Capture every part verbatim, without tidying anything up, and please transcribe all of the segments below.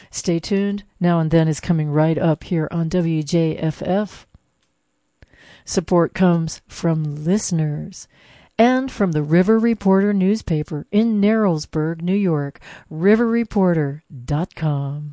Stay tuned. Now and Then is coming right up here on W J F F. Support comes from listeners and from the River Reporter newspaper in Narrowsburg, New York, river reporter dot com.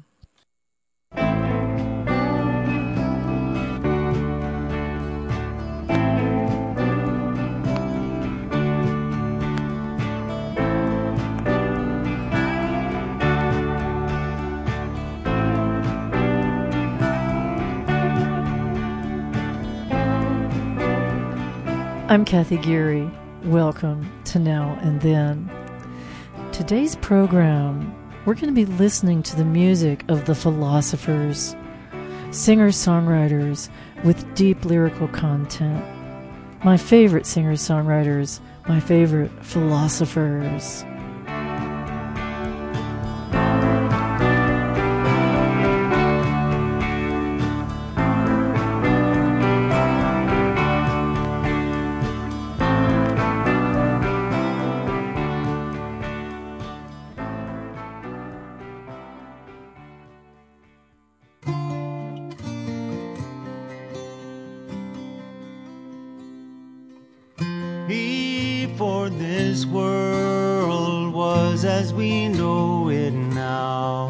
I'm Kathy Geary. Welcome to Now and Then. Today's program, we're going to be listening to the music of the philosophers, singer-songwriters with deep lyrical content. My favorite singer-songwriters, my favorite philosophers. Before this world was as we know it now,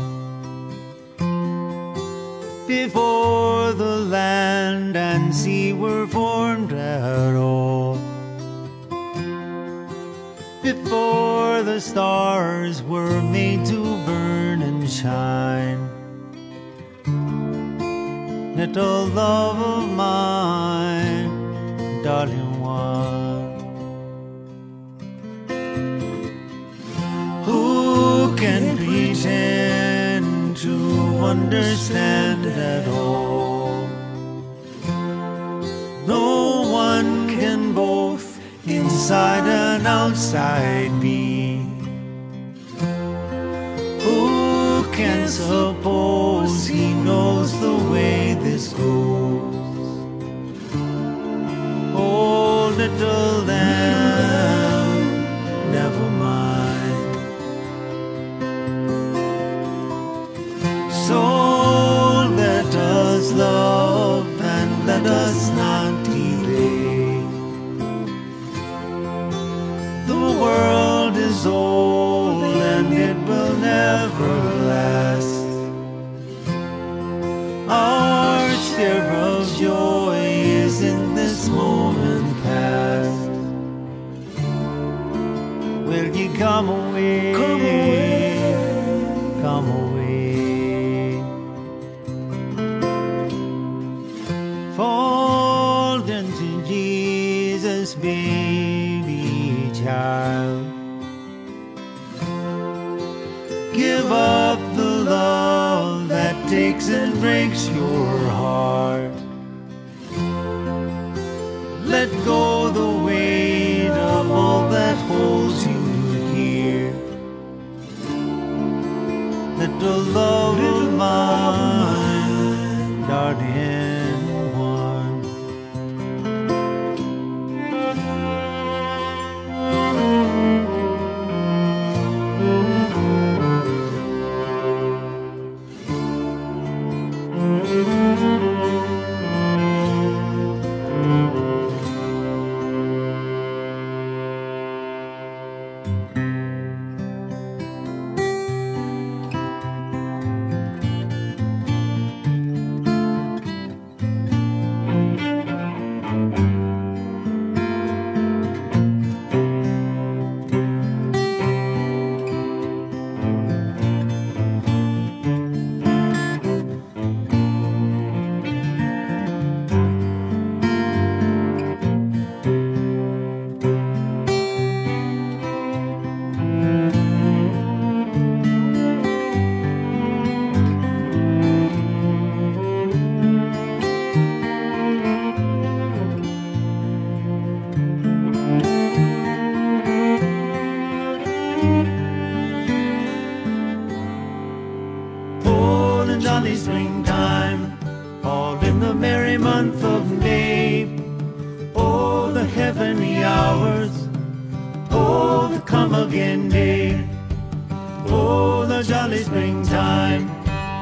before the land and sea were formed at all, before the stars were made to burn and shine, little love of mine, darling one. Who can pretend to understand at all? No one can both inside and outside be. Who can suppose he knows the way this goes? Oh, little lamb, never mind. So let us love and let us not delay. The world is old and it will never last. Our share of joy is in this moment past. Will you come away? Come away. Come away. Fall into Jesus, baby child. Give up the love that takes and breaks your heart. Let go the weight of all that holds you here. Little love of mine, darling. Springtime, all in the merry month of May. Oh, the heavenly hours, oh, the come again day. Oh, the jolly springtime,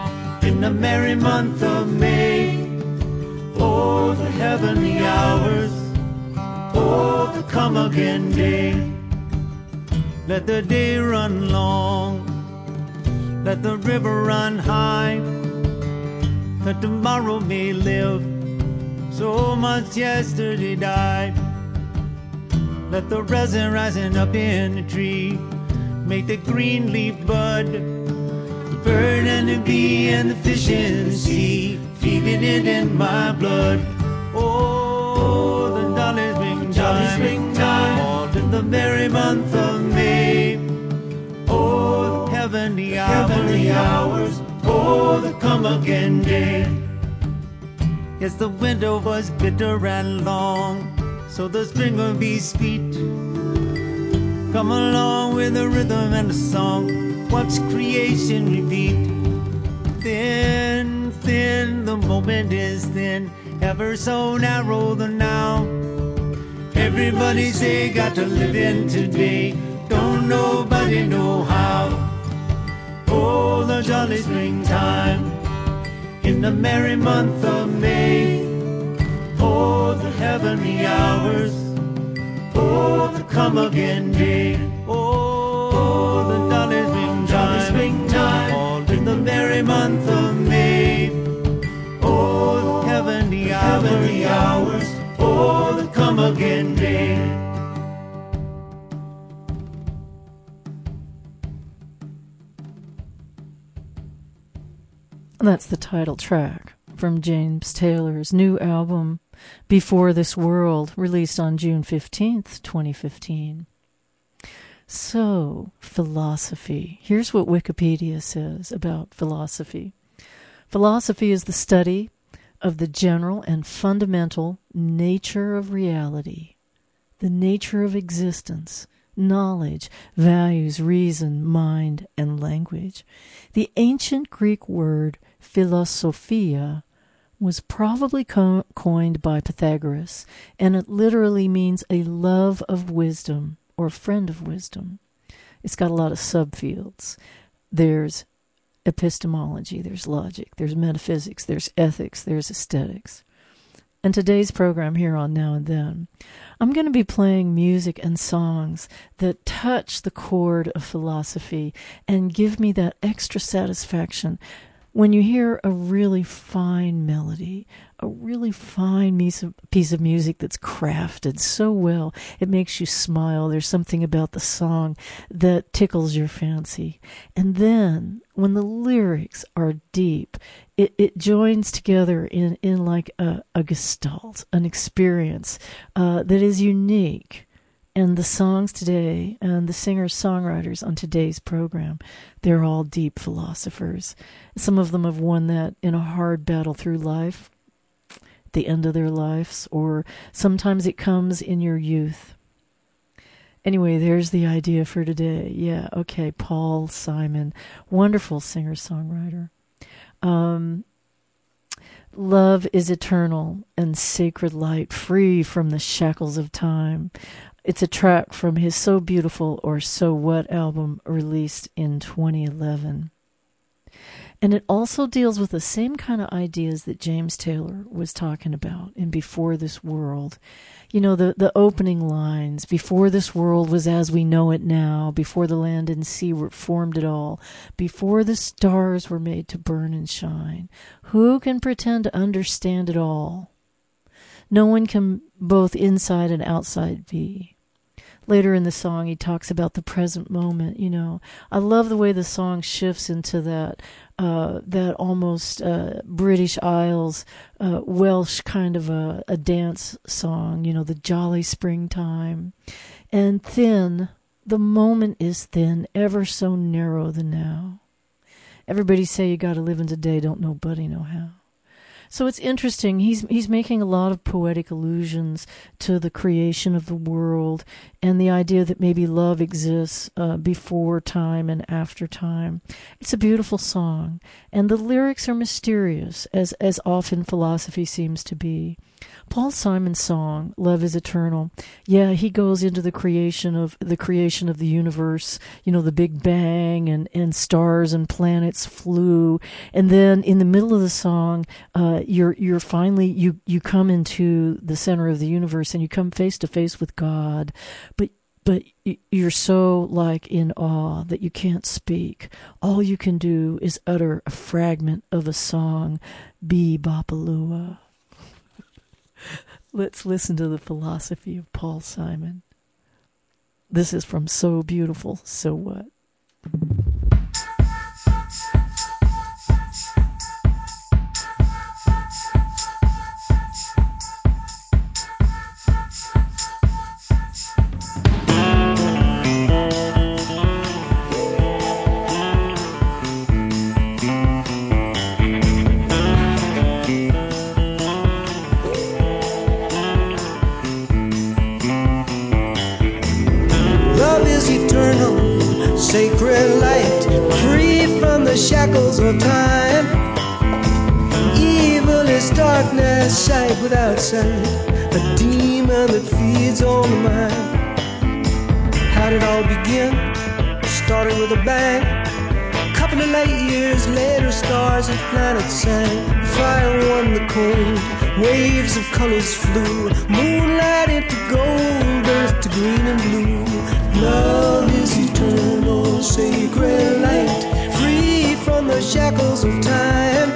in the merry month of May. Oh, the heavenly hours, oh, the come again day. Let the day run long, let the river run high, that tomorrow may live, so much yesterday died. Let the resin rising up in the tree make the green leaf bud, the bird and the bee and the fish in the sea, feeding it in my blood. Oh, the jolly springtime, jolly springtime, all in the merry month of May. Oh, the heavenly hours, heavenly hours, oh, the come again day. Yes, the winter was bitter and long, so the spring will be sweet. Come along with the rhythm and the song, watch creation repeat. Thin, thin, the moment is thin, ever so narrow the now. Everybody say got to live in today, don't nobody know how. Oh, the jolly springtime, in the merry month of May. Oh, the heavenly hours, oh, the come again day. Oh, the jolly springtime, springtime, all in the merry month of May. Oh, the heavenly hours, heavenly hours, oh, the come again day. That's the title track from James Taylor's new album, Before This World, released on June fifteenth, twenty fifteen. So, philosophy. Here's what Wikipedia says about philosophy. Philosophy is the study of the general and fundamental nature of reality, the nature of existence, knowledge, values, reason, mind, and language. The ancient Greek word philosophia was probably co- coined by Pythagoras, and it literally means a love of wisdom or friend of wisdom. It's got a lot of subfields. There's epistemology, there's logic, there's metaphysics, there's ethics, there's aesthetics. And today's program here on Now and Then, I'm going to be playing music and songs that touch the chord of philosophy and give me that extra satisfaction when you hear a really fine melody, a really fine piece of music that's crafted so well, it makes you smile. There's something about the song that tickles your fancy. And then, when the lyrics are deep, it, it joins together in, in like a, a gestalt, an experience uh, that is unique. And the songs today, and the singers-songwriters on today's program, they're all deep philosophers. Some of them have won that in a hard battle through life, at the end of their lives, or sometimes it comes in your youth. Anyway, there's the idea for today. Yeah, okay, Paul Simon, wonderful singer-songwriter. Um, love is eternal and sacred light, free from the shackles of time. It's a track from his So Beautiful or So What album released in twenty eleven. And it also deals with the same kind of ideas that James Taylor was talking about in Before This World. You know, the, the opening lines, before this world was as we know it now, before the land and sea were formed at all, before the stars were made to burn and shine, who can pretend to understand it all? No one can both inside and outside be. Later in the song, he talks about the present moment, you know. I love the way the song shifts into that uh, that almost uh, British Isles, uh, Welsh kind of a, a dance song, you know, the jolly springtime. And thin, the moment is thin, ever so narrow the now. Everybody say you got to live in today, don't nobody know how. So it's interesting. He's he's making a lot of poetic allusions to the creation of the world and the idea that maybe love exists uh, before time and after time. It's a beautiful song, and the lyrics are mysterious, as as often philosophy seems to be. Paul Simon's song, Love is Eternal, yeah, he goes into the creation of the creation of the universe, you know, the Big Bang, and, and stars and planets flew. And then in the middle of the song, uh, you're you're finally, you, you come into the center of the universe and you come face to face with God. But but you're so like in awe that you can't speak. All you can do is utter a fragment of a song, Be Bopalua. Let's listen to the philosophy of Paul Simon. This is from So Beautiful, So What? Sacred light, free from the shackles of time. Evil is darkness, sight without sight, a demon that feeds on the mind. How did it all begin? Started with a bang. Couple of light years later, stars and planets sang. Fire won the cold, waves of colors flew. Moonlight into gold, earth to green and blue. Love is eternal, sacred light, free from the shackles of time.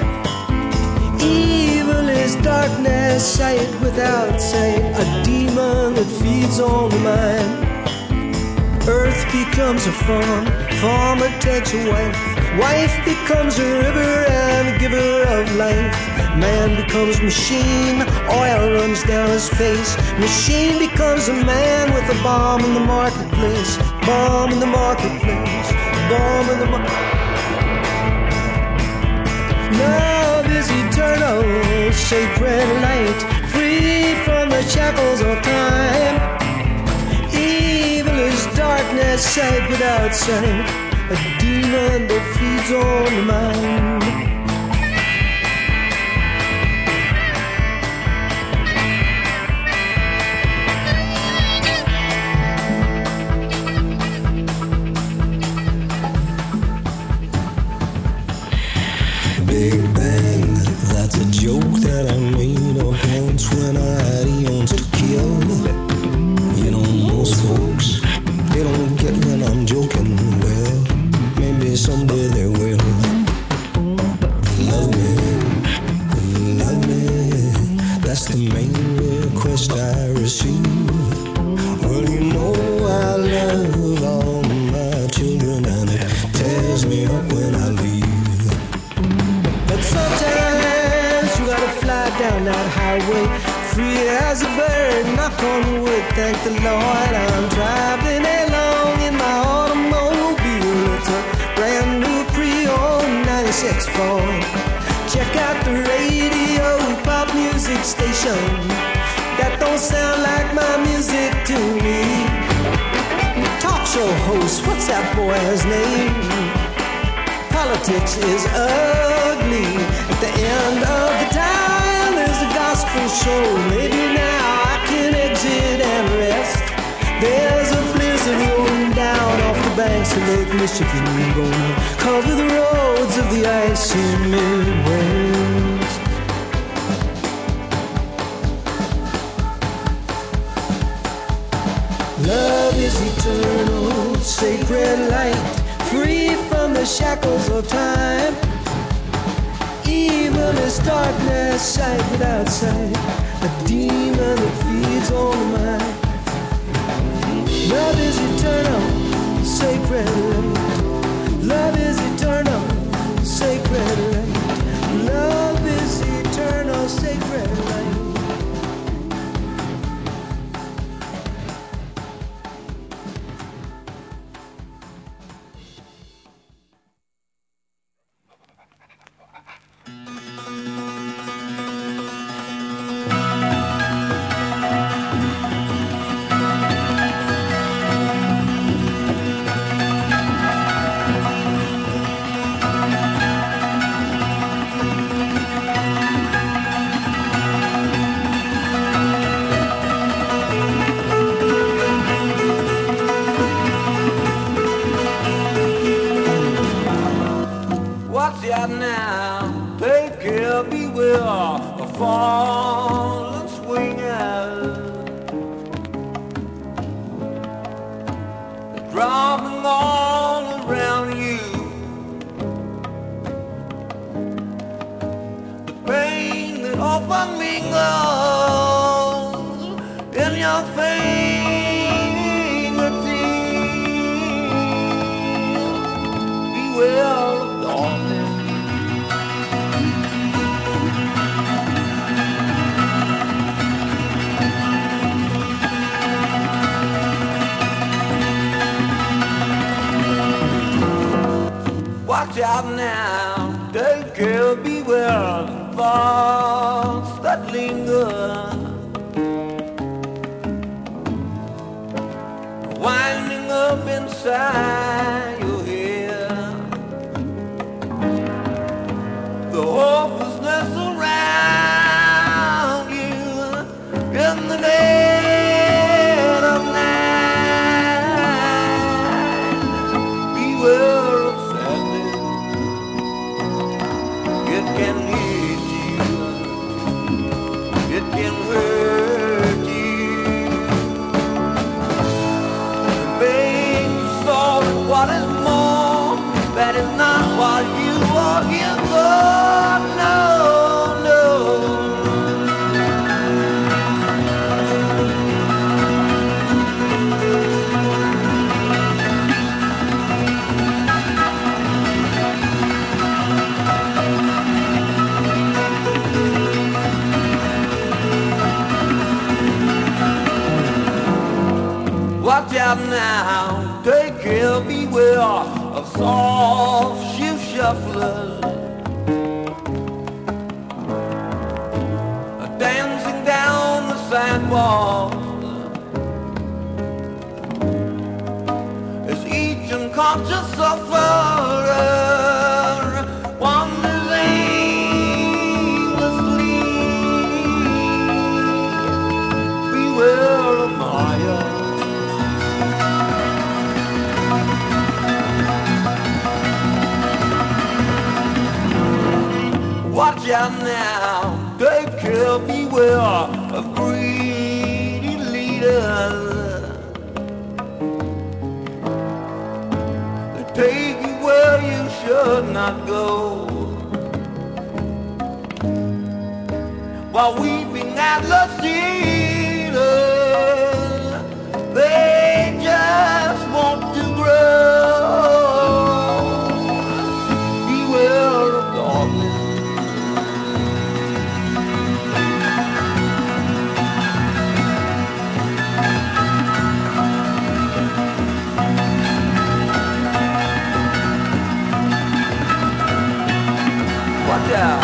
Evil is darkness, sight without sight, a demon that feeds on the mind. Earth becomes a farm, farmer takes a wife, wife becomes a river and a giver of life. Man becomes machine, oil runs down his face. Machine becomes a man with a bomb in the marketplace. Bomb in the marketplace, bomb in the marketplace. Love is eternal, sacred light, free from the shackles of time. Evil is darkness, sight without sight, a demon that feeds on the mind. Big Bang, that's a joke that I made up once when I had eons to kill. You know, most folks, they don't get when I'm joking. Well, maybe someday they will. Love me, love me, that's the main request I receive. Well, you know I love all my children and it tears me up when I leave. But sometimes you gotta fly down that highway, free as a bird, knock on wood, thank the Lord. I'm driving along in my automobile. It's a brand new pre-owned ninety-six Ford. Check out the radio, pop music station. That don't sound like my music to me. Talk show host, what's that boy's name? Politics is ugly. At the end of the time, there's a gospel show. Maybe now I can exit and rest. There's a blizzard rolling down off the banks of Lake Michigan, gonna cover the roads of the icy Midwest. Love is eternal, sacred light, free from the shackles of time. Evil is darkness, sight without sight, a demon that feeds on the mind. Love is eternal, sacred light. Love is eternal, sacred light. Love is eternal, sacred light. now, take care, beware of fallen swingers. They're dropping all around you. The pain that often mingles in your fingertips. Beware of darkness. Watch out now, take care, beware of the thoughts that linger, winding up inside your head. The hopelessness around you in the dead of night. Beware. It can hit you, it can hurt you. Babe, you saw that what is more, that is not what you are here for. No, no. Watch out now, take care, beware of soft shift shufflers, dancing down the sidewalk as each unconscious sufferer wanders aimlessly. Beware of Maya. Watch out now, take care, beware of greedy leaders. They take you where you should not go, while weeping atlas cedars, they just want to grow. Beware of darkness. Watch out.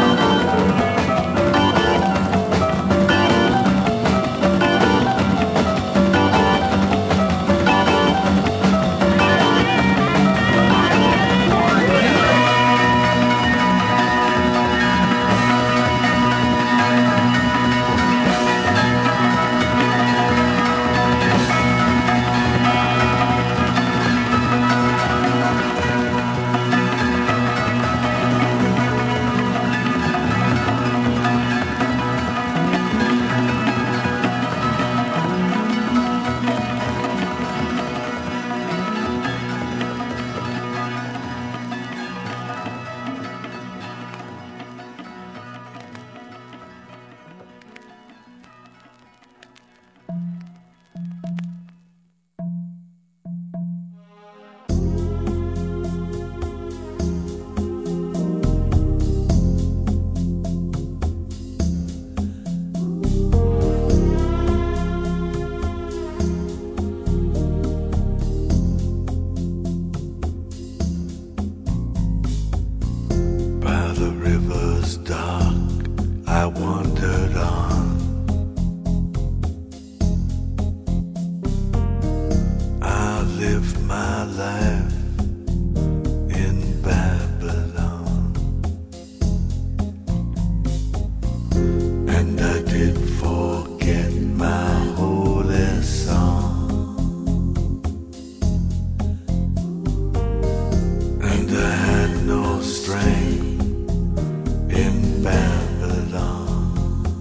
in Babylon.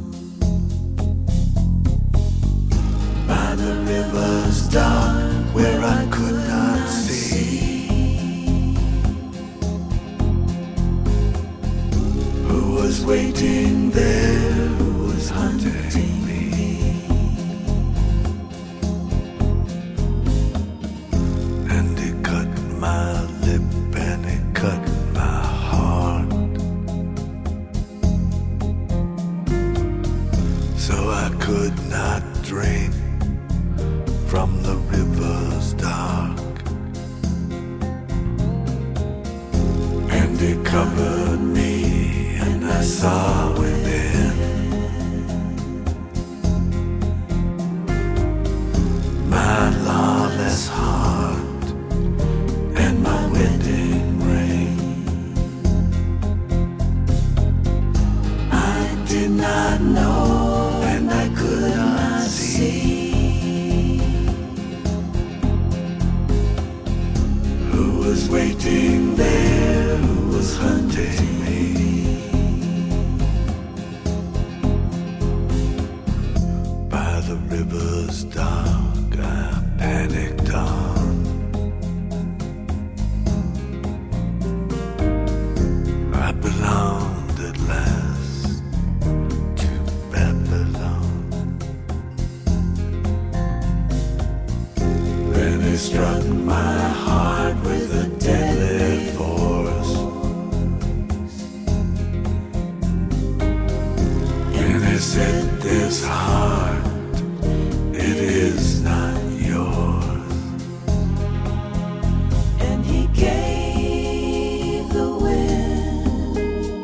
By the river's dark where I could not see, who was waiting there, who was hunting me. And it cut my lip and it cut my heart, so I could not drink from the river's dark. And it covered me and I saw within my lawless heart and my wedding ring. I did not know and I could not see who was waiting there, who was hunting me. By the river's dark I panicked on. I belonged at last to Babylon. Then it struck my heart with a deadly force, and it said, this heart, it is not yours. And he gave the wind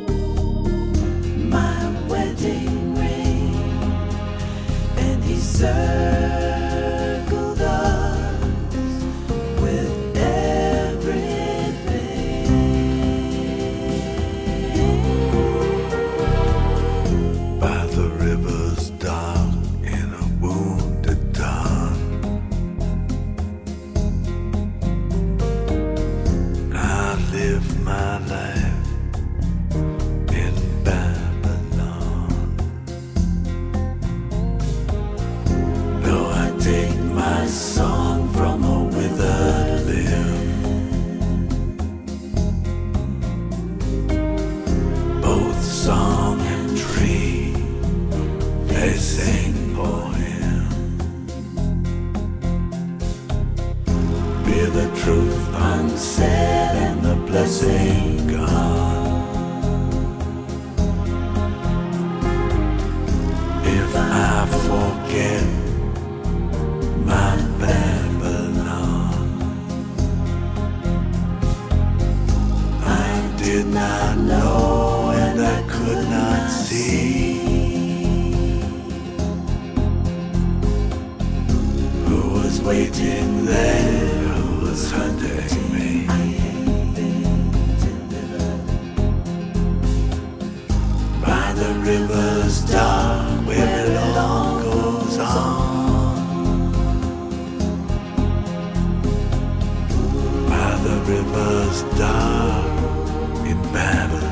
my wedding ring, and he circled us with everything. By the river's dark in a wounded dawn, I live my life in Babylon. Though I take my song from a withered limb, both song and tree, they sing for him. Be the truth unsaid and the blessing gone. If I forget my Babylon, I did not know and I could not see who was waiting there, who was hunting me. By the river's dark where it all goes on. By the river's dark in Babylon.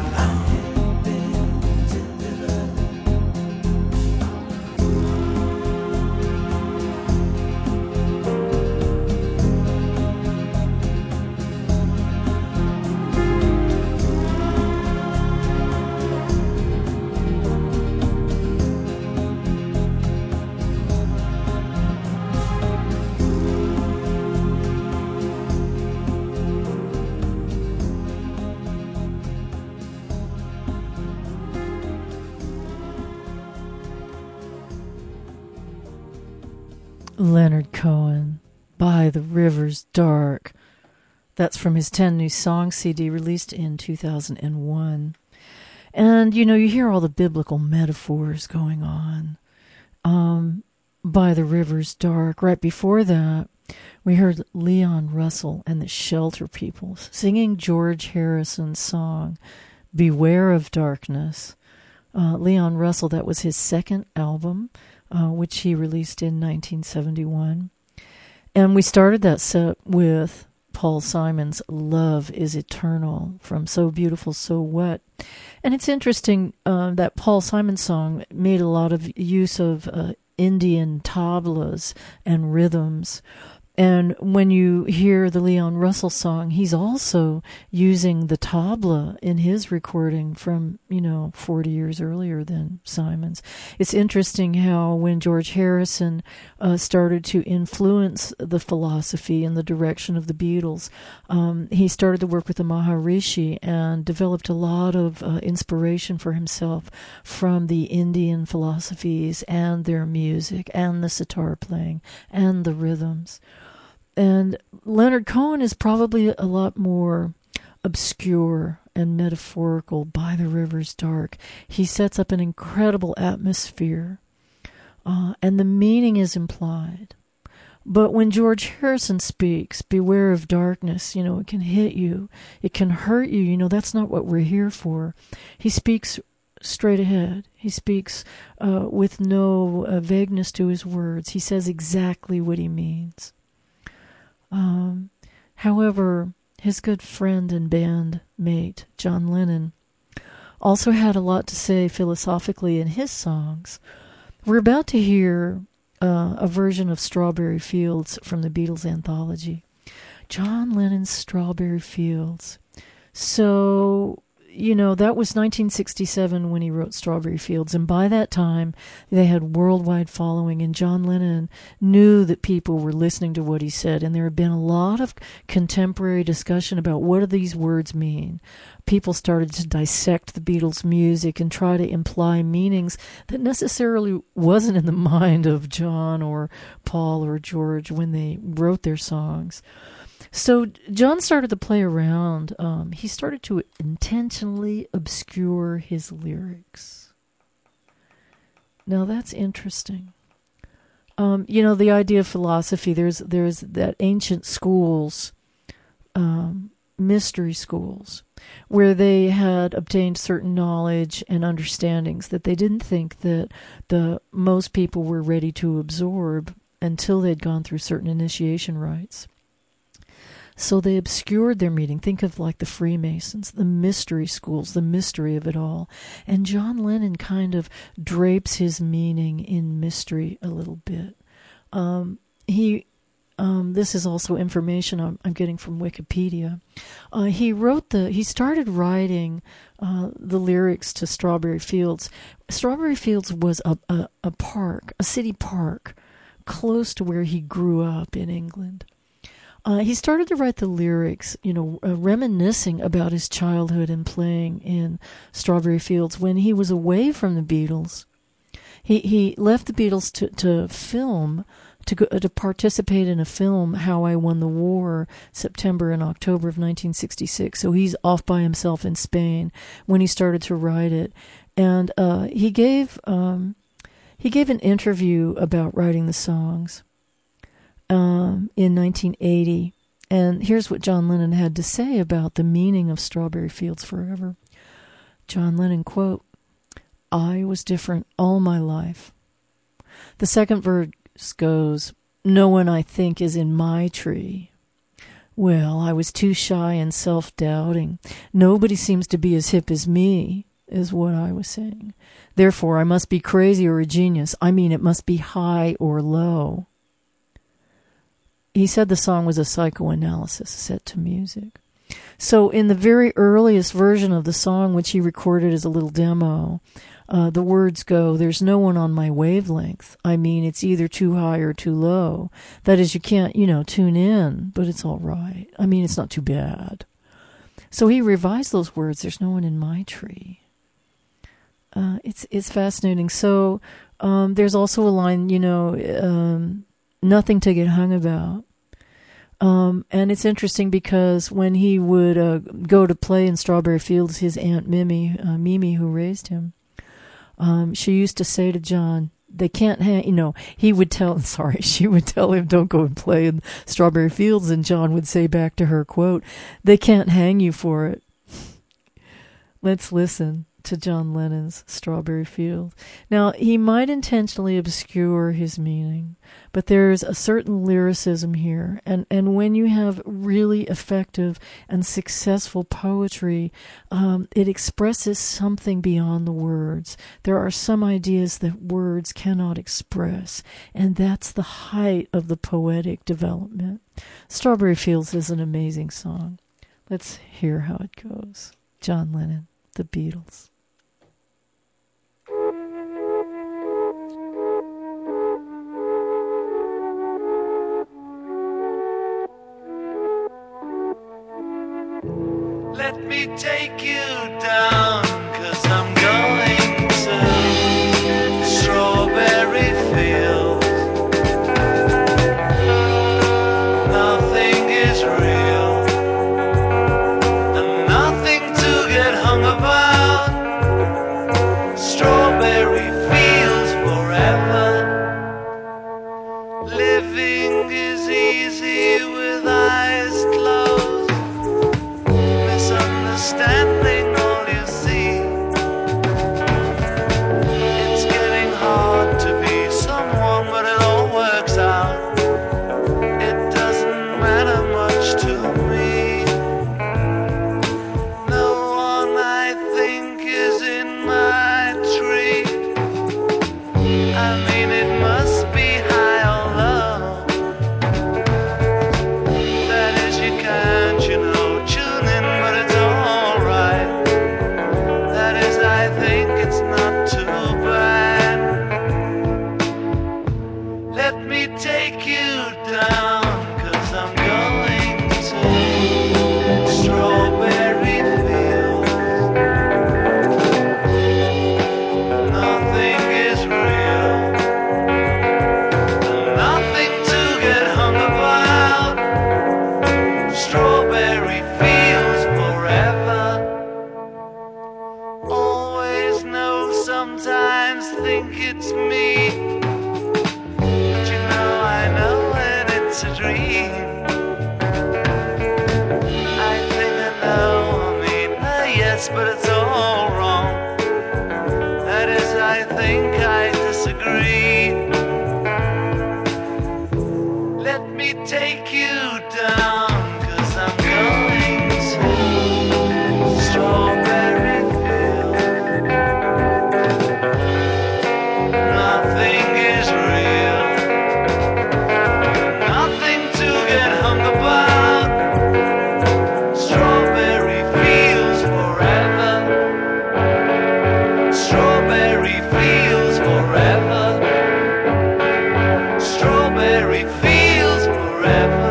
Leonard Cohen, By the River's Dark. That's from his ten New Songs C D released in two thousand one. And, you know, you hear all the biblical metaphors going on. Um, By the River's Dark. Right before that, we heard Leon Russell and the Shelter People singing George Harrison's song, Beware of Darkness. Uh, Leon Russell, that was his second album, uh, which he released in nineteen seventy-one. And we started that set with Paul Simon's Love is Eternal from So Beautiful, So What. And it's interesting uh, that Paul Simon song made a lot of use of uh, Indian tablas and rhythms. And when you hear the Leon Russell song, he's also using the tabla in his recording from, you know, forty years earlier than Simon's. It's interesting how when George Harrison uh, started to influence the philosophy and the direction of the Beatles, um, he started to work with the Maharishi and developed a lot of uh, inspiration for himself from the Indian philosophies and their music and the sitar playing and the rhythms. And Leonard Cohen is probably a lot more obscure and metaphorical. By the River's Dark. He sets up an incredible atmosphere, uh, and the meaning is implied. But when George Harrison speaks, beware of darkness, you know, it can hit you, it can hurt you, you know, that's not what we're here for. He speaks straight ahead. He speaks uh, with no uh, vagueness to his words. He says exactly what he means. Um, however, his good friend and bandmate, John Lennon, also had a lot to say philosophically in his songs. We're about to hear uh, a version of Strawberry Fields from the Beatles anthology. John Lennon's Strawberry Fields. So, you know, that was nineteen sixty-seven when he wrote Strawberry Fields, and by that time they had worldwide following, and John Lennon knew that people were listening to what he said, and there had been a lot of contemporary discussion about what do these words mean. People started to dissect the Beatles' music and try to imply meanings that necessarily wasn't in the mind of John or Paul or George when they wrote their songs. So John started to play around. Um, he started to intentionally obscure his lyrics. Now that's interesting. Um, you know, the idea of philosophy, there's there's that ancient schools, um, mystery schools, where they had obtained certain knowledge and understandings that they didn't think that the most people were ready to absorb until they'd gone through certain initiation rites. So they obscured their meaning. Think of like the Freemasons, the mystery schools, the mystery of it all. And John Lennon kind of drapes his meaning in mystery a little bit. Um, he, um, this is also information I'm, I'm getting from Wikipedia. Uh, he wrote the, he started writing uh, the lyrics to Strawberry Fields. Strawberry Fields was a, a, a park, a city park, close to where he grew up in England. Uh, he started to write the lyrics, you know, uh, reminiscing about his childhood and playing in Strawberry Fields when he was away from the Beatles. He he left the Beatles to, to film, to go, uh, to participate in a film, How I Won the War, September and October of nineteen sixty-six. So he's off by himself in Spain when he started to write it, and uh, he gave um, he gave an interview about writing the songs. Um, in nineteen eighty, and here's what John Lennon had to say about the meaning of Strawberry Fields Forever. John Lennon, quote, "I was different all my life. The second verse goes, no one I think is in my tree. Well, I was too shy and self-doubting. Nobody seems to be as hip as me, is what I was saying. Therefore, I must be crazy or a genius. I mean, it must be high or low." He said the song was a psychoanalysis set to music. So in the very earliest version of the song, which he recorded as a little demo, uh, the words go, "There's no one on my wavelength. I mean, it's either too high or too low. That is, you can't, you know, tune in, but it's all right. I mean, it's not too bad." So he revised those words, "There's no one in my tree." Uh, it's it's fascinating. So um, there's also a line, you know, um, nothing to get hung about. Um, and it's interesting because when he would uh, go to play in Strawberry Fields, his Aunt Mimi, uh, Mimi, who raised him, um, she used to say to John, they can't hang, you know, he would tell, sorry, she would tell him, don't go and play in Strawberry Fields, and John would say back to her, quote, "They can't hang you for it." Let's listen to John Lennon's Strawberry Fields. Now, he might intentionally obscure his meaning, but there's a certain lyricism here. And, and when you have really effective and successful poetry, um, it expresses something beyond the words. There are some ideas that words cannot express, and that's the height of the poetic development. Strawberry Fields is an amazing song. Let's hear how it goes. John Lennon, The Beatles. Let me take you down, 'cause I'm going to Strawberry Fields. Nothing is real, and nothing to get hung about. Strawberry Fields forever. Living is easy with eyes closed. Misunderstanding all you see. It's getting hard to be someone, but it all works out. It doesn't matter much to me. No one I think is in my tree. I mean, it must be high or low. That is, you can't, you know, tune in, but it's alright. That is, I think it's not too bad. Let me take you down, 'cause I'm going to Strawberry Fields. Nothing is real, and nothing to get hung about. Strawberry Fields forever. Always know, sometimes think it's me, but you know I know when it's a dream. I think I know, I mean, uh, yes, but it's all wrong. That is, I think I disagree. Let me take you down, 'cause I'm going to Strawberry Fields. Nothing is real, nothing to get hung about. Strawberry Fields forever. Strawberry Fields forever. Strawberry Fields forever.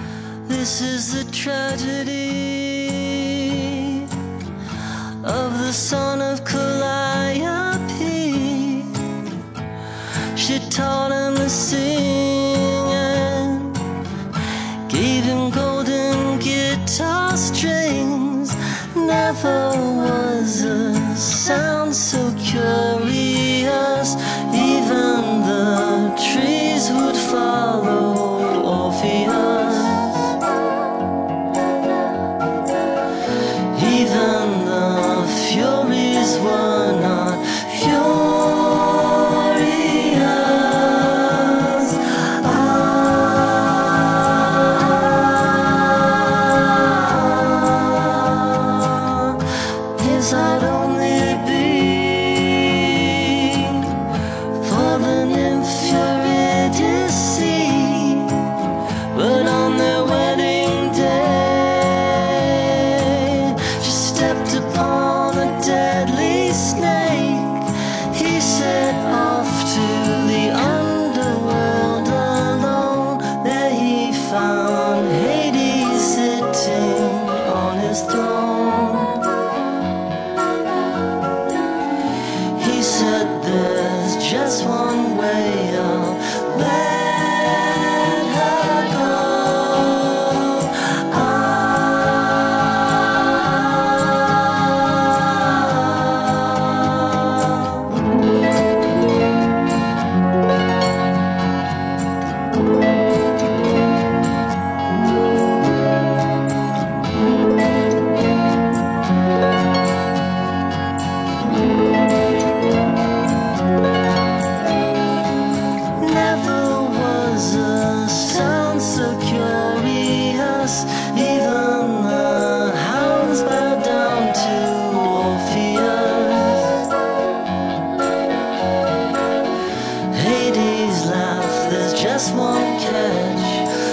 This is the tragedy of the son of Calliope. She taught him to sing and gave him golden guitar strings. Never was a sound so curious. Even the trees would follow Orpheus. Even the furies were not furious. Ah, his I'd only be for the nymph Eurydice, but on their wedding day she stepped upon a deadly snake. He set off to the underworld alone. There he found Hades sitting on his throne. He said there's just one way, I'll let her go. Never was a sound so curious. Even the hounds bow down to Orpheus. Hades laughed, there's just one catch.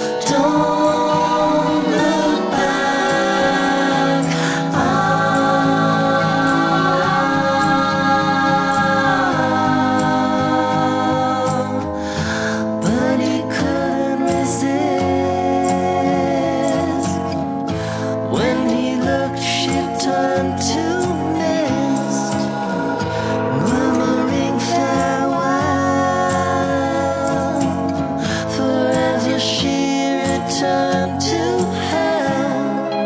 Don't look back. Ah, but he couldn't resist. When he looked, she turned to mist, murmuring farewell. Forever she returned to hell.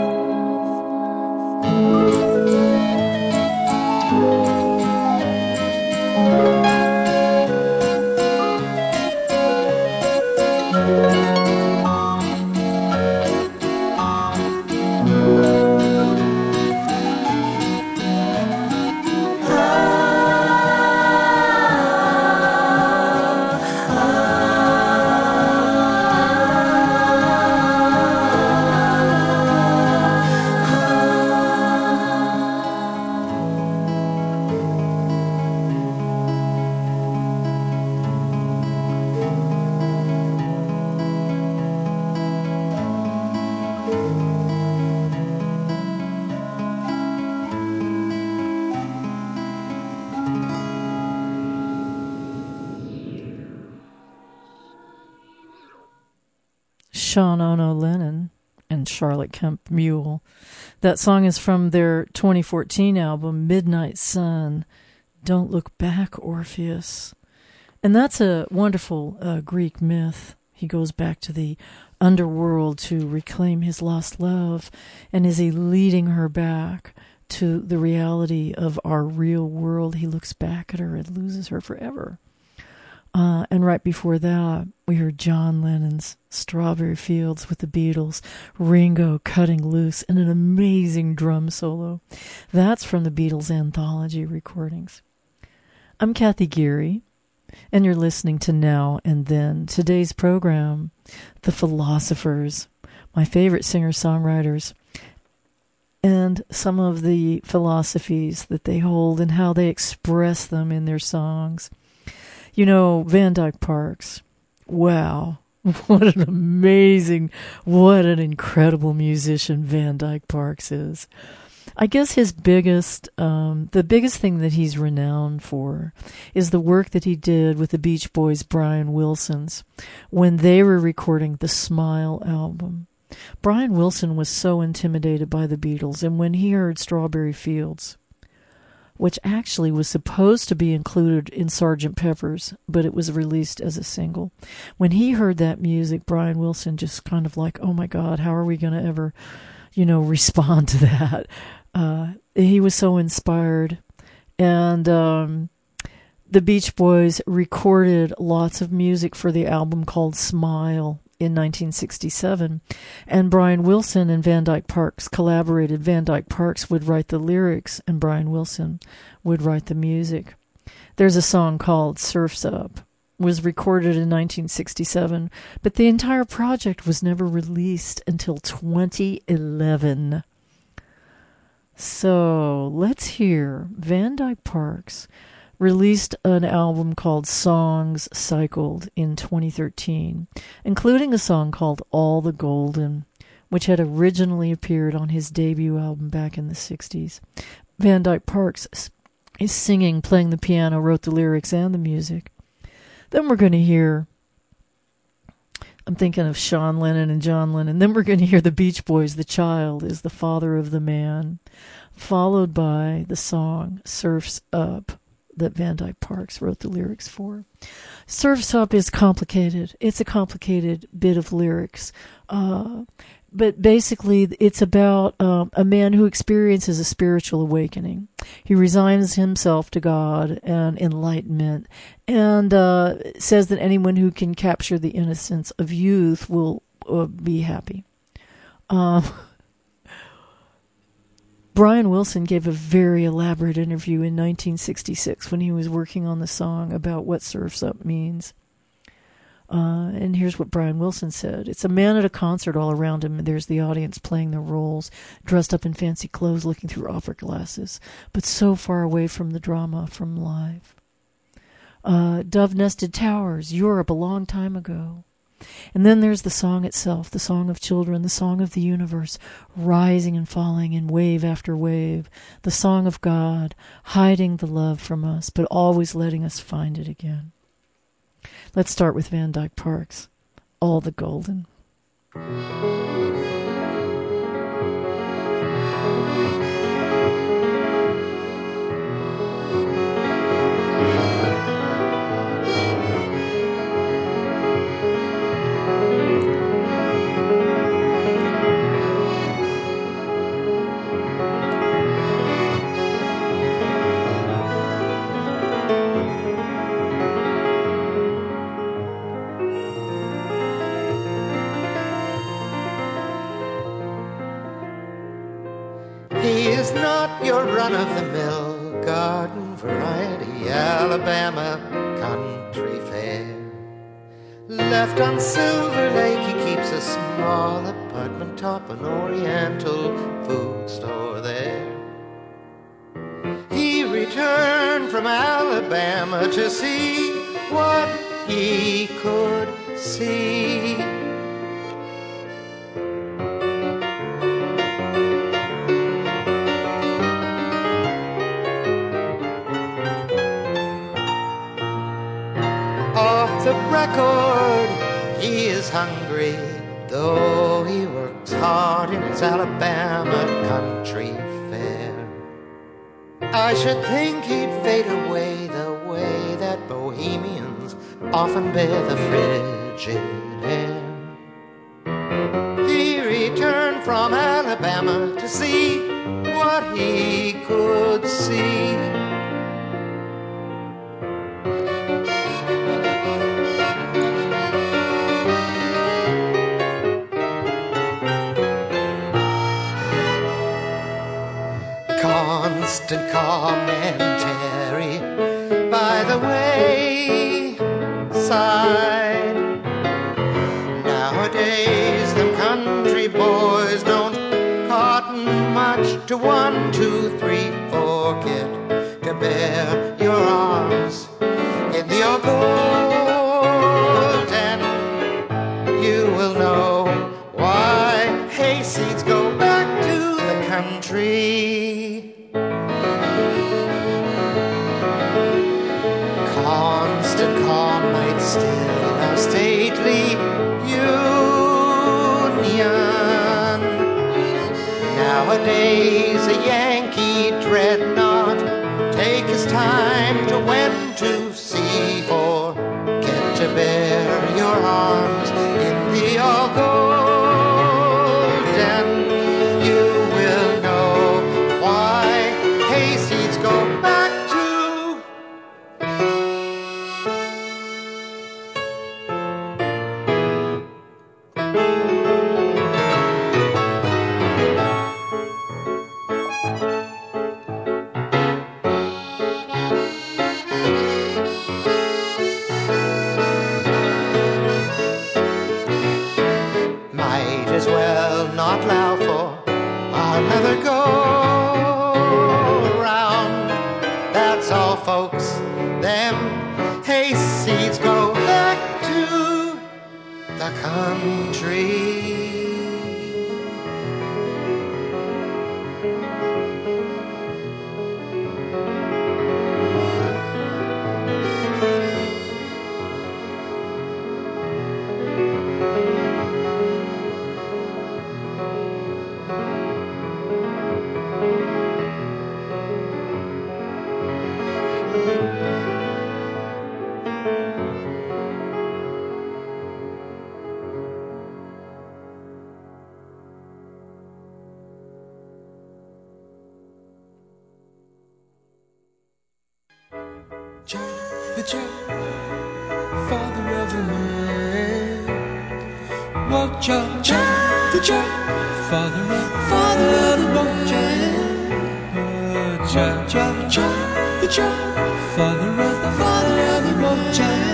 Sean Ono Lennon and Charlotte Kemp Mule. That song is from their twenty fourteen album, Midnight Sun. Don't Look Back, Orpheus. And that's a wonderful uh, Greek myth. He goes back to the underworld to reclaim his lost love. And is he leading her back to the reality of our real world? He looks back at her and loses her forever. Uh, and right before that, we heard John Lennon's Strawberry Fields with the Beatles, Ringo cutting loose, and an amazing drum solo. That's from the Beatles anthology recordings. I'm Kathy Geary, and you're listening to Now and Then. Today's program, The Philosophers, my favorite singer-songwriters, and some of the philosophies that they hold and how they express them in their songs. You know, Van Dyke Parks, wow, what an amazing, what an incredible musician Van Dyke Parks is. I guess his biggest, um, the biggest thing that he's renowned for is the work that he did with the Beach Boys' Brian Wilson's when they were recording the Smile album. Brian Wilson was so intimidated by the Beatles, and when he heard Strawberry Fields, which actually was supposed to be included in Sergeant Pepper's, but it was released as a single. When he heard that music, Brian Wilson just kind of like, oh my God, how are we going to ever, you know, respond to that? Uh, he was so inspired. And um, the Beach Boys recorded lots of music for the album called Smile in nineteen sixty-seven, and Brian Wilson and Van Dyke Parks collaborated. Van Dyke Parks would write the lyrics, and Brian Wilson would write the music. There's a song called Surf's Up, was recorded in nineteen sixty-seven, but the entire project was never released until twenty eleven. So let's hear Van Dyke Parks released an album called Songs Cycled in twenty thirteen, including a song called All the Golden, which had originally appeared on his debut album back in the sixties. Van Dyke Parks is singing, playing the piano, wrote the lyrics and the music. Then we're going to hear, I'm thinking of Sean Lennon and John Lennon, then we're going to hear the Beach Boys, The Child is the Father of the Man, followed by the song Surf's Up, that Van Dyke Parks wrote the lyrics for. Surf's Up is complicated. It's a complicated bit of lyrics. Uh, but basically, it's about um, a man who experiences a spiritual awakening. He resigns himself to God and enlightenment, and uh, says that anyone who can capture the innocence of youth will uh, be happy. Um Brian Wilson gave a very elaborate interview in nineteen sixty-six when he was working on the song about what Surf's Up means. Uh, and here's what Brian Wilson said. It's a man at a concert. All around him, there's the audience playing their roles, dressed up in fancy clothes, looking through opera glasses, but so far away from the drama from live. Uh, Dove-Nested Towers, Europe, a long time ago. And then there's the song itself, the song of children, the song of the universe, rising and falling in wave after wave, the song of God, hiding the love from us, but always letting us find it again. Let's start with Van Dyke Parks, All the Golden. Your run-of-the-mill garden variety Alabama country fare. Left on Silver Lake, he keeps a small apartment top an Oriental food store there. He returned from Alabama to see what he could see. The record, he is hungry, though he works hard in his Alabama country fare. I should think he'd fade away the way that bohemians often bear the frigid air. He returned from Alabama to see what he could see. Constant commentary by the wayside. Nowadays, them country boys don't cotton much to one, two, three, forget to bear your arms in the gold, and you will know why hayseeds go back to the country. Constant calm might still our stately union. Nowadays a Yankee dreadnought time to when to see, for get to bear your arms in the all gold, and you will know why hayseeds go back to the Jack, father of a man. Walk, Jack, Jack, the Jack, father of father of the man. Jack, Jack, Jack, the Jack, father of the father of the man.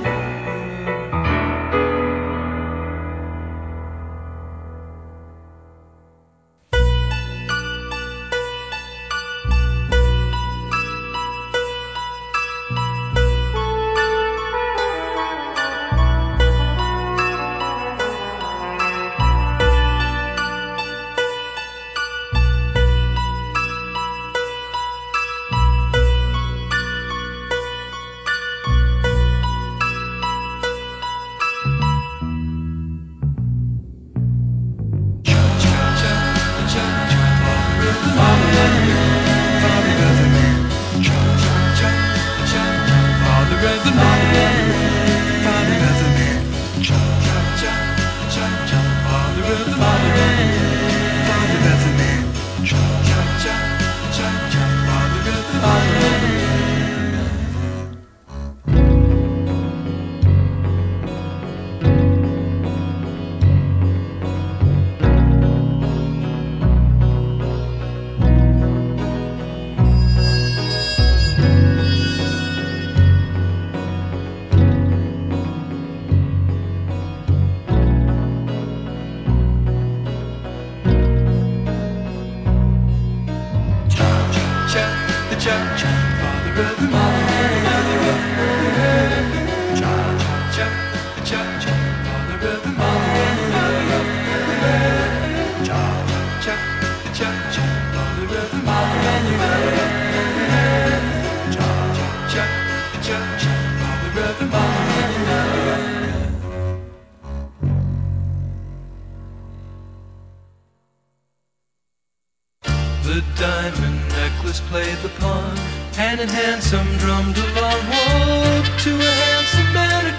The diamond necklace played the pawn, hand in hand some drummed along, woke to a handsome banded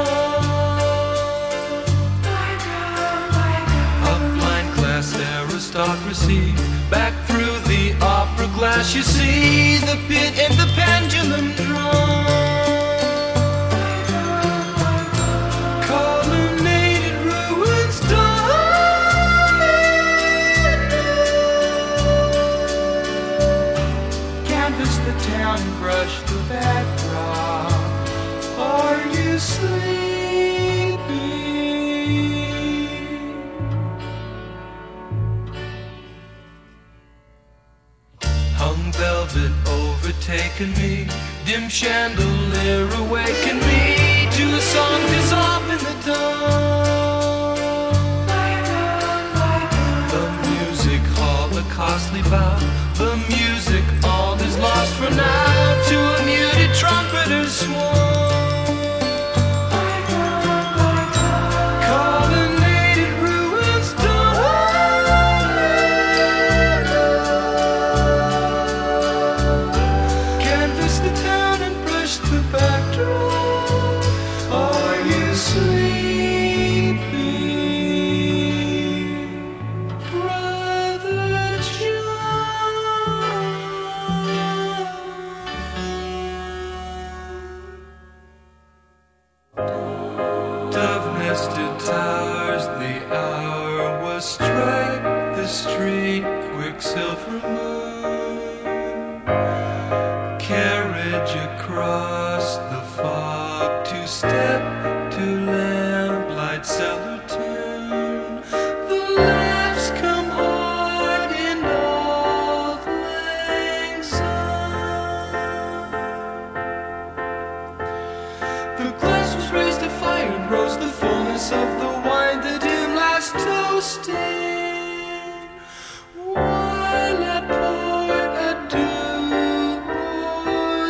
baton. Upline class aristocracy, back through the opera glass you see the pit and the pendulum drum. Colonnaded ruins the town and brush the backdrop. Are you sleepy? Hung velvet overtaken me, dim chandelier awaken me to a song dissolved in the dawn. The music hall, a costly bow, the music all is lost for now to a muted trumpeter's swan. Colonnaded ruins dominate, canvas frosted towers, the hour was strike the street, quicksilver moon. Carriage across the fog, two-step to lamplight cellar tune. The laughs come hard in old lang syne. The glass was raised to fire and rose the fullness of the wine, the dim last toasting. While I poured a dew or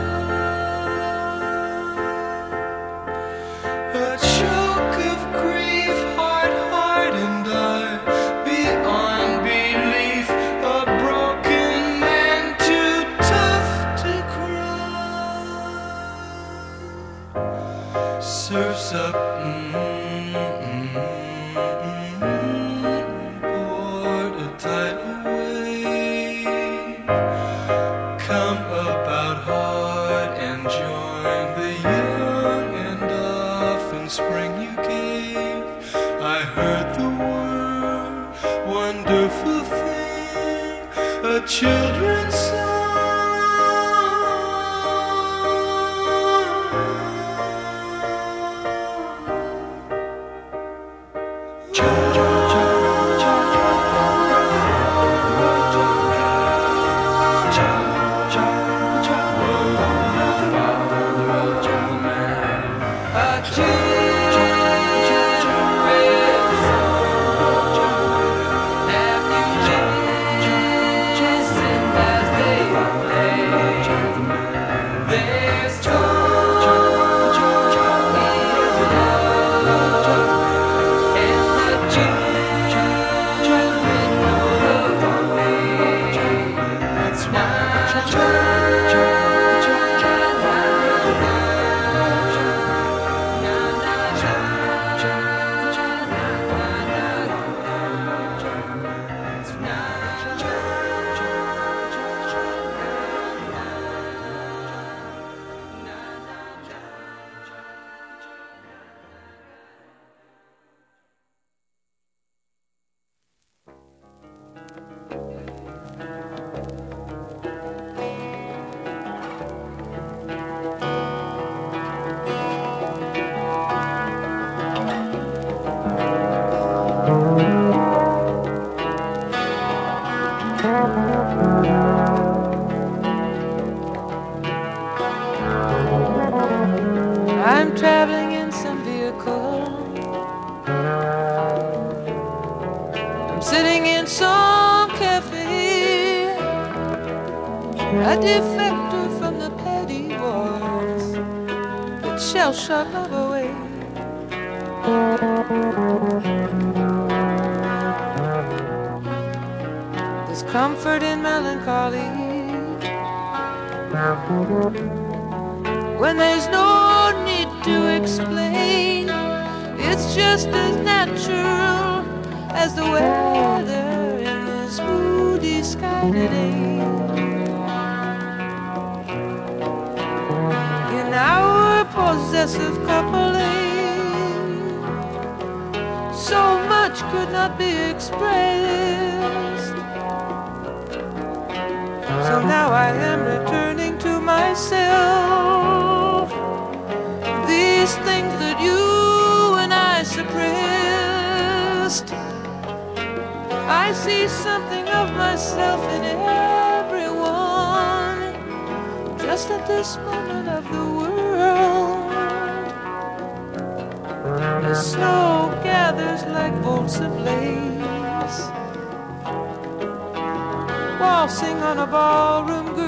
die, a choke of grief, heart hardened I, beyond belief, a broken man too tough to cry. Surfs up, mm, mm, mm, poured a tidal wave. Come about hard and join the young, and often spring you gave. I heard the word, wonderful thing, a children's song. I'm traveling in some vehicle. I'm sitting in some cafe. A defector from the petty wars that shall shut love away. There's comfort in melancholy when there's no need to explain. It's just as natural as the weather in this moody sky today. In our possessive coupling, so much could not be expressed. So now I am returning to myself. These things that you and I suppressed, I see something of myself in everyone. Just at this moment of the world, the snow gathers like bolts of lace, waltzing on a ballroom girl.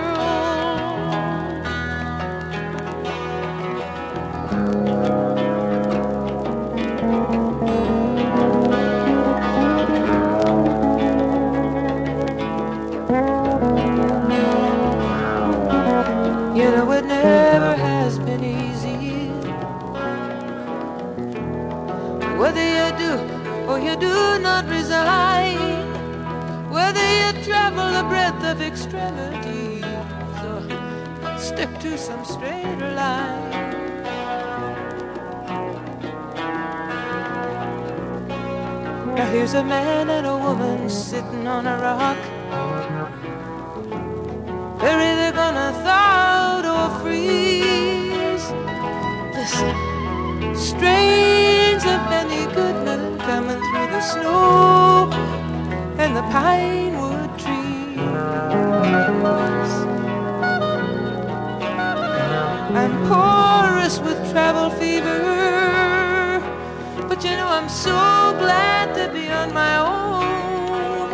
You know it never has been easy, whether you do or you do not resign, whether you travel the breadth of extremities or stick to some straighter line. Now here's a man and a woman sitting on a rock. They're either gonna thaw out or freeze. Listen, strains of Benny Goodman coming through the snow and the pine wood trees. I'm porous with travel fever, but you know I'm so glad to be on my own.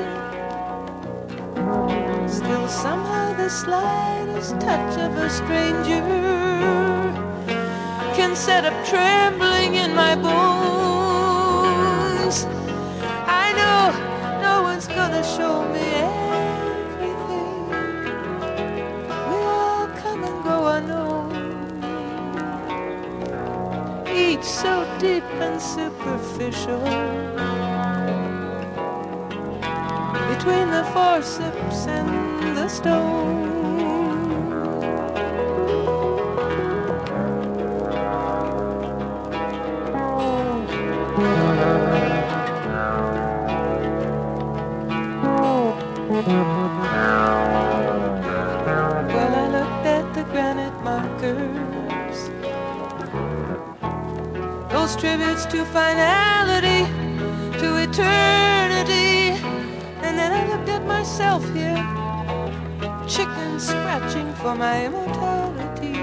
Still somehow the slightest touch of a stranger can set up trembling in my bones. I know no one's gonna show me everything. We all come and go unknown, each so deep and superficial. Between the forceps and the stone. Well, I looked at the granite markers, those tributes to finality, to eternity. And then I looked at myself here, chicken scratching for my immortality.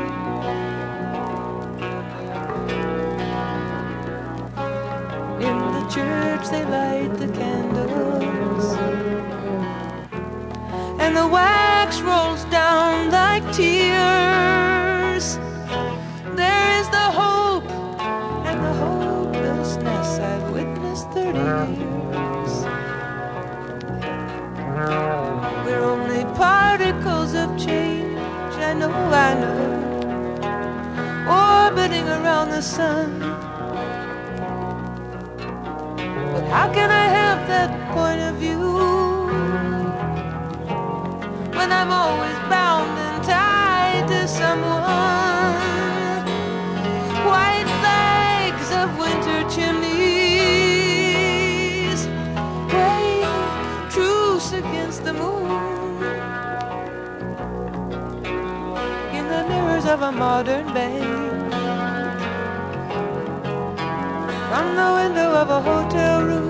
In the church they light the candles, and the wax rolls down like tears. There is the hope and the hopelessness I've witnessed thirty years. We're only particles of change, I know, I know, orbiting around the sun. But how can I have that point of view when I'm always bound and tied to someone? White flags of winter chimneys, playing truce against the moon, in the mirrors of a modern bank, from the window of a hotel room.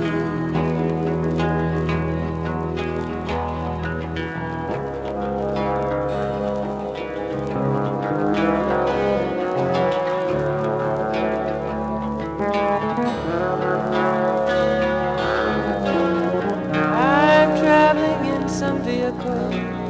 I'm traveling in some vehicle,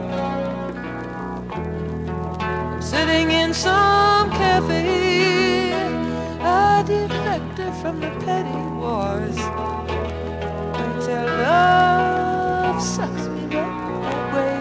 sitting in some cafe, a defector from the petty wars, until love sucks me right away.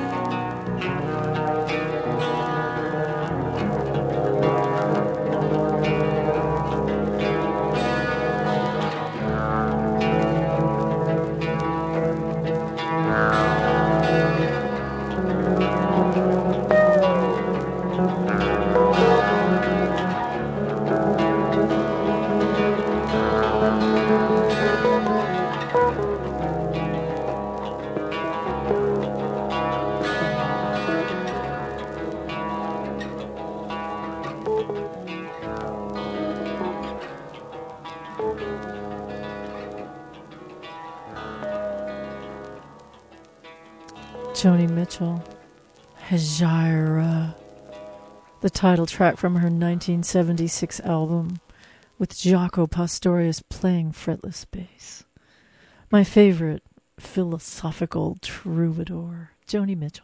Joni Mitchell, Hejira, the title track from her nineteen seventy-six album, with Jaco Pastorius playing fretless bass. My favorite philosophical troubadour, Joni Mitchell.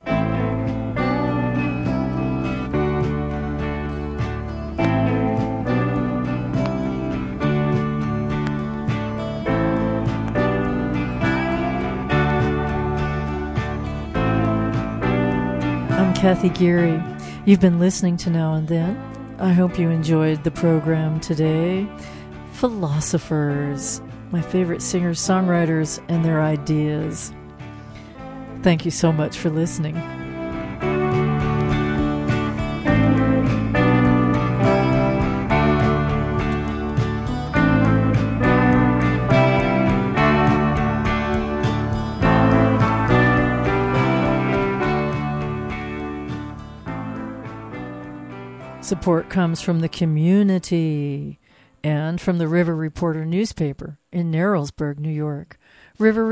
Kathy Geary. You've been listening to Now and Then. I hope you enjoyed the program today. Philosophers, my favorite singers, songwriters, and their ideas. Thank you so much for listening. Support comes from the community and from the River Reporter newspaper in Narrowsburg, New York. River